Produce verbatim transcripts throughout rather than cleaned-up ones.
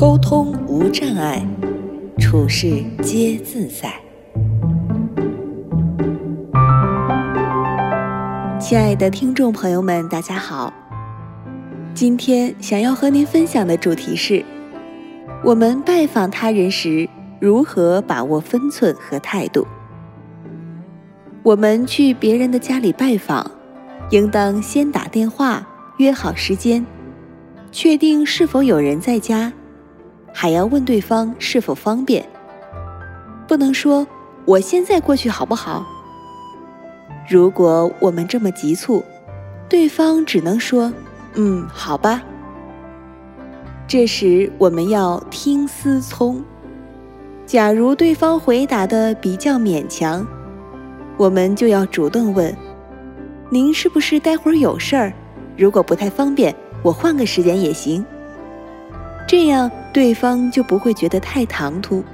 沟通无障碍，处事皆自在。亲爱的听众朋友们，大家好。今天想要和您分享的主题是：我们拜访他人时，如何把握分寸和态度。我们去别人的家里拜访，应当先打电话约好时间，确定是否有人在家，还要问对方是否方便。不能说我现在过去好不好？如果我们这么急促，对方只能说嗯，好吧。这时我们要听思聪。假如对方回答的比较勉强，我们就要主动问：您是不是待会儿有事儿？如果不太方便，我换个时间也行。这样对方就不会觉得太唐突。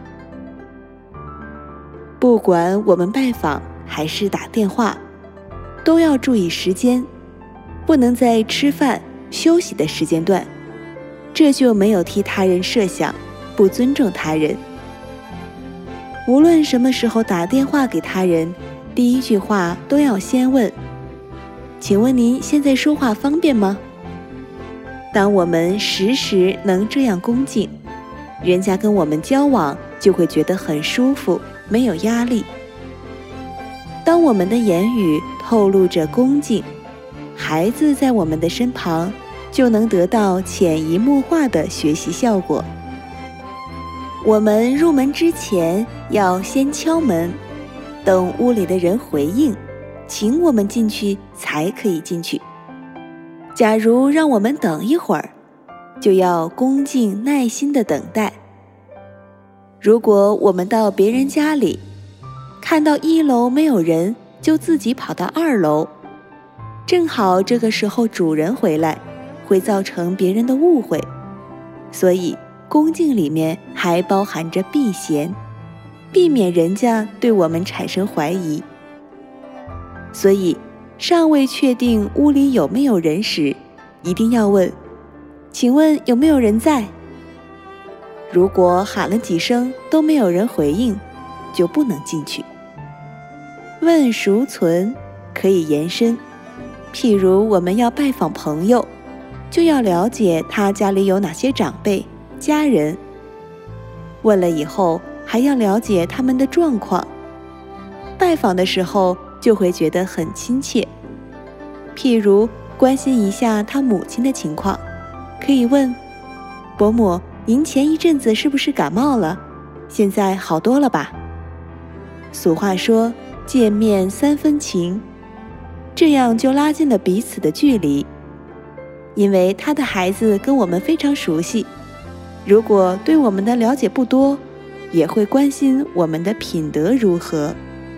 不管我们拜访还是打电话，都要注意时间，不能在吃饭、休息的时间段，这就没有替他人设想，不尊重他人。无论什么时候打电话给他人，第一句话都要先问：请问您现在说话方便吗？当我们时时能这样恭敬，人家跟我们交往就会觉得很舒服，没有压力。当我们的言语透露着恭敬，孩子在我们的身旁就能得到潜移默化的学习效果。我们入门之前要先敲门，等屋里的人回应，请我们进去才可以进去。假如让我们等一会儿，就要恭敬耐心地等待。如果我们到别人家里，看到一楼没有人，就自己跑到二楼，正好这个时候主人回来，会造成别人的误会。所以恭敬里面还包含着避嫌，避免人家对我们产生怀疑。所以尚未确定屋里有没有人时，一定要问：请问有没有人在？如果喊了几声都没有人回应，就不能进去。问孰存可以延伸，譬如我们要拜访朋友，就要了解他家里有哪些长辈、家人。问了以后，还要了解他们的状况。拜访的时候就会觉得很亲切。譬如关心一下他母亲的情况，可以问：伯母，您前一阵子是不是感冒了？现在好多了吧？俗话说，见面三分情，这样就拉近了彼此的距离。因为他的孩子跟我们非常熟悉，如果对我们的了解不多，也会关心我们的品德如何。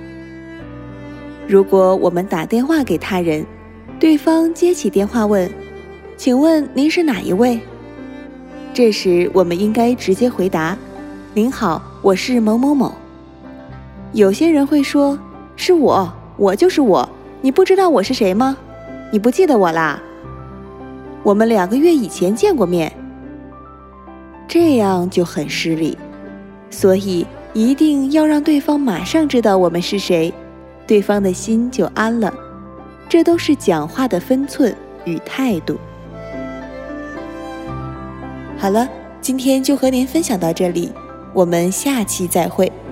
如果我们打电话给他人，对方接起电话问：请问您是哪一位？这时我们应该直接回答：您好，我是某某某。有些人会说：是我，我就是我，你不知道我是谁吗？你不记得我啦？我们两个月以前见过面。这样就很失礼，所以一定要让对方马上知道我们是谁，对方的心就安了。这都是讲话的分寸与态度。好了，今天就和您分享到这里，我们下期再会。